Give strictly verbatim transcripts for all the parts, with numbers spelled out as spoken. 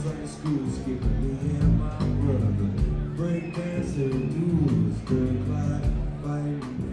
Sunday school skipping me and my brother. Break dancing duels, girl clyde fighting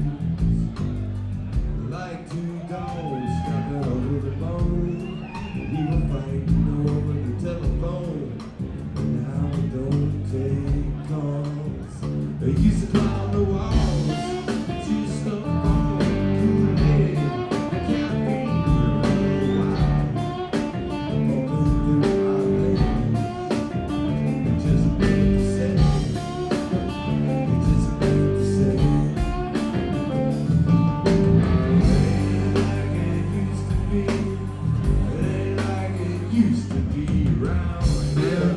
fools. Like two dogs stopping over the bone. We were fighting over the telephone. Now we don't take calls. They used to climb the walls, but you stuck on Kool-Aid, caffeine, and wild. Walking through our lanes, it just ain't the same. It just ain't the same. It ain't like it used to be. It ain't like it used to be round here.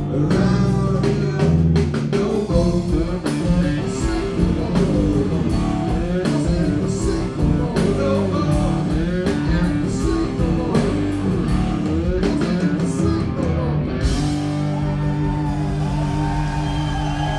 Around